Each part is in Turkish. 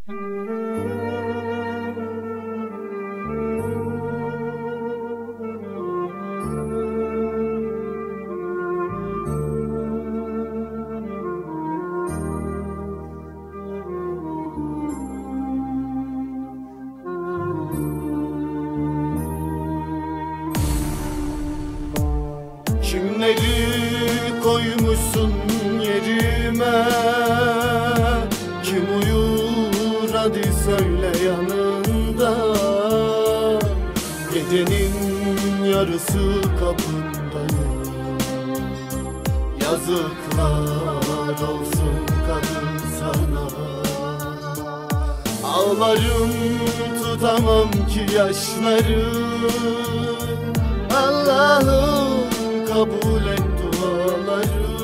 Kimleri koymuşsun yerime, kim uyur hadi söyle yanında. Gecenin yarısı kapındayım, yazıklar olsun kadın sana. Ağlarım tutamam ki yaşları, Allah'ım kabul et duaları.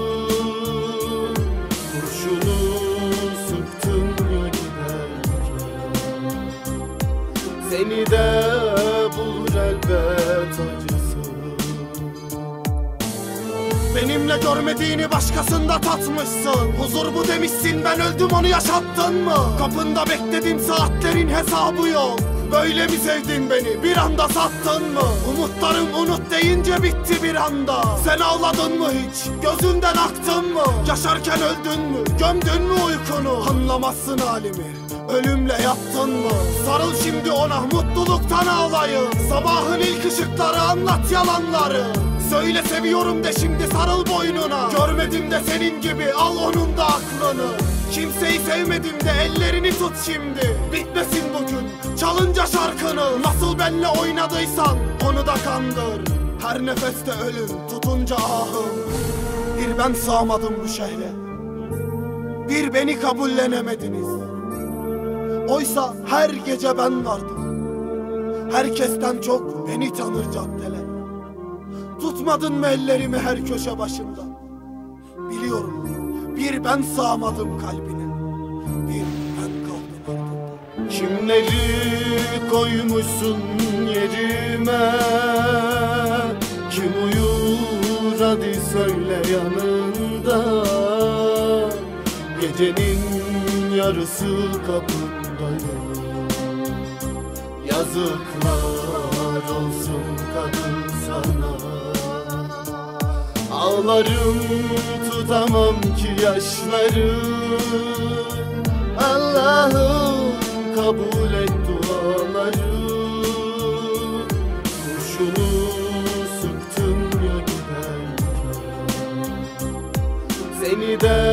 Kurşunu sıktın ya giderken, seni de bulur elbet acısı. Benimle görmediğini başkasında tatmışsın. Huzur bu demişsin, ben öldüm onu yaşattın mı? Kapında bekledim, saatlerin hesabı yok. Böyle mi sevdin beni, bir anda sattın mı? Umutlarım unut deyince bitti bir anda. Sen ağladın mı hiç, gözünden aktın mı? Yaşarken öldün mü, gömdün mü uykunu? Anlamazsın halimi, ölümle yattın mı? Sarıl şimdi ona, mutluluktan ağlayın. Sabahın ilk ışıkları anlat yalanları. Söyle seviyorum de şimdi, sarıl boynuna. Görmedim de senin gibi, al onun da aklını. Kimseyi sevmedim de ellerini tut şimdi. Bitmesin bugün çalınca şarkını. Nasıl benle oynadıysan onu da kandır. Her nefeste ölüm, tutunca ahım. Bir ben sığamadım bu şehre, bir beni kabullenemediniz. Oysa her gece ben vardım, herkesten çok beni tanır caddeler. Tutmadın mı ellerimi her köşe başında? Biliyorum, bir ben sığamadım kalbine, bir ben kaldım ardında. Kimleri koymuşsun yerime, kim uyur hadi söyle yanında. Gecenin yarısı kapındayım, yazıklar olsun kadın sana. Ağlarım tutamam ki yaşları, Allah'ım kabul et duaları. Kurşunu sıktın ya giderken, seni de